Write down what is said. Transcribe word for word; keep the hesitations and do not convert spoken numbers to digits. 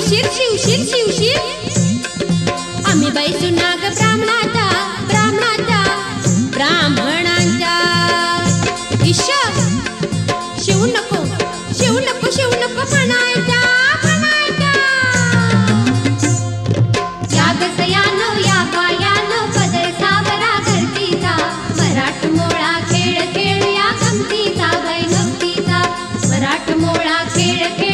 शिवशिर शिवशिर शिवशिर आम्ही बैसू नाग ब्राह्मणाच्या ब्राह्मणाच्या ब्राह्मणांच्या ईश शिव नको शिव नको शिव नको म्हणायच्या म्हणायच्या या गसयानं या पायानं पदर सावरा घरतीचा मराठमोळा खेळ खेळूया गमतीचा बाई गमतीचा मराठमोळा खेळ खेळ